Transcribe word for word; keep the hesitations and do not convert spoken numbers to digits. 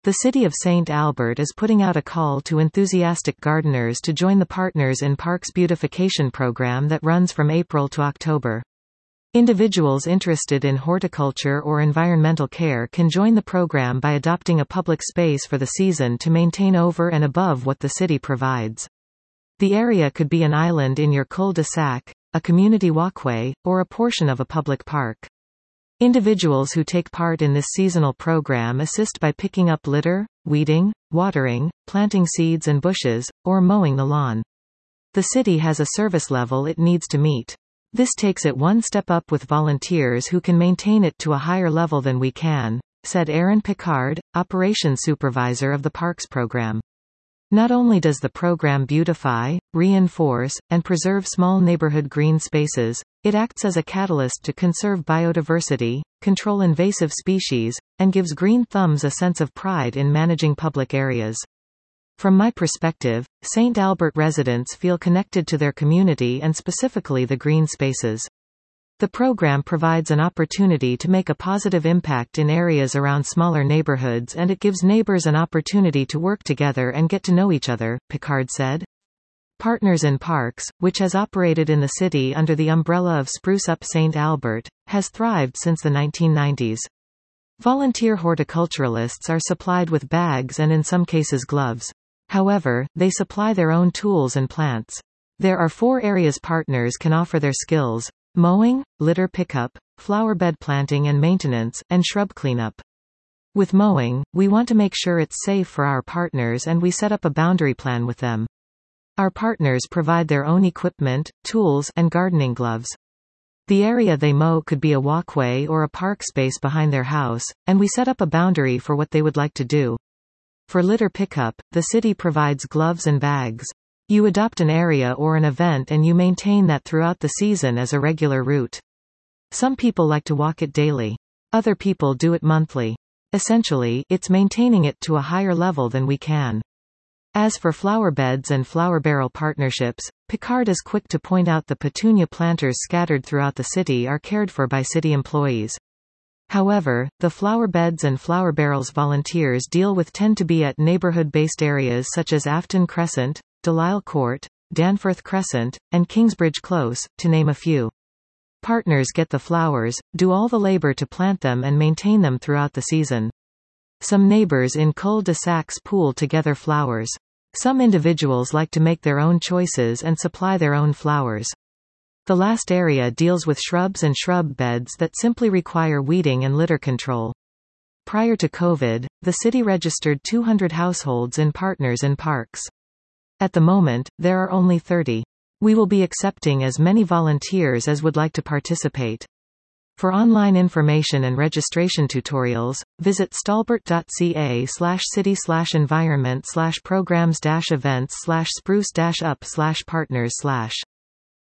The city of Saint Albert is putting out a call to enthusiastic gardeners to join the Partners in Parks beautification program that runs from April to October. Individuals interested in horticulture or environmental care can join the program by adopting a public space for the season to maintain over and above what the city provides. The area could be an island in your cul-de-sac, a community walkway, or a portion of a public park. Individuals who take part in this seasonal program assist by picking up litter, weeding, watering, planting seeds and bushes, or mowing the lawn. The city has a service level it needs to meet. This takes it one step up with volunteers who can maintain it to a higher level than we can, said Aaron Picard, operations supervisor of the Parks program. Not only does the program beautify, reinforce, and preserve small neighborhood green spaces, it acts as a catalyst to conserve biodiversity, control invasive species, and gives green thumbs a sense of pride in managing public areas. From my perspective, Saint Albert residents feel connected to their community and specifically the green spaces. The program provides an opportunity to make a positive impact in areas around smaller neighborhoods, and it gives neighbors an opportunity to work together and get to know each other, Picard said. Partners in Parks, which has operated in the city under the umbrella of Spruce Up Saint Albert, has thrived since the nineteen nineties. Volunteer horticulturalists are supplied with bags and in some cases gloves. However, they supply their own tools and plants. There are four areas partners can offer their skills: mowing, litter pickup, flower bed planting and maintenance, and shrub cleanup. With mowing, we want to make sure it's safe for our partners and we set up a boundary plan with them. Our partners provide their own equipment, tools, and gardening gloves. The area they mow could be a walkway or a park space behind their house, and we set up a boundary for what they would like to do. For litter pickup, the city provides gloves and bags. You adopt an area or an event and you maintain that throughout the season as a regular route. Some people like to walk it daily. Other people do it monthly. Essentially, it's maintaining it to a higher level than we can. As for flower beds and flower barrel partnerships, Picard is quick to point out the petunia planters scattered throughout the city are cared for by city employees. However, the flower beds and flower barrels volunteers deal with tend to be at neighborhood-based areas such as Afton Crescent, Delisle Court, Danforth Crescent, and Kingsbridge Close, to name a few. Partners get the flowers, do all the labor to plant them and maintain them throughout the season. Some neighbors in cul-de-sacs pool together flowers. Some individuals like to make their own choices and supply their own flowers. The last area deals with shrubs and shrub beds that simply require weeding and litter control. Prior to COVID, the city registered two hundred households in Partners in Parks. At the moment, there are only thirty. We will be accepting as many volunteers as would like to participate. For online information and registration tutorials, visit stalbert.ca slash city slash environment slash programs dash events slash spruce dash up slash partners slash.